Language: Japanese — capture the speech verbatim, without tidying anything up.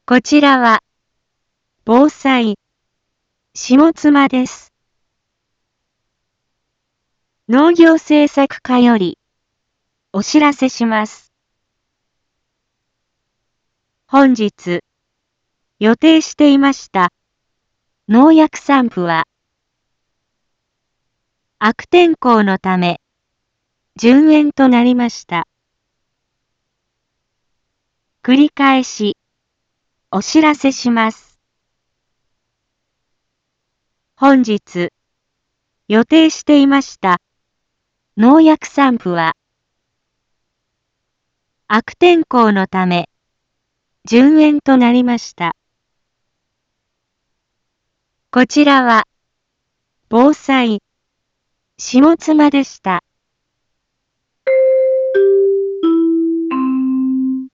こちらは、防災、下妻です。農業政策課より、お知らせします。本日、予定していました、農薬散布は、悪天候のため、順延となりました。繰り返し、お知らせします。本日、予定していました、農薬散布は、悪天候のため、順延となりました。こちらは、防災、下妻でした。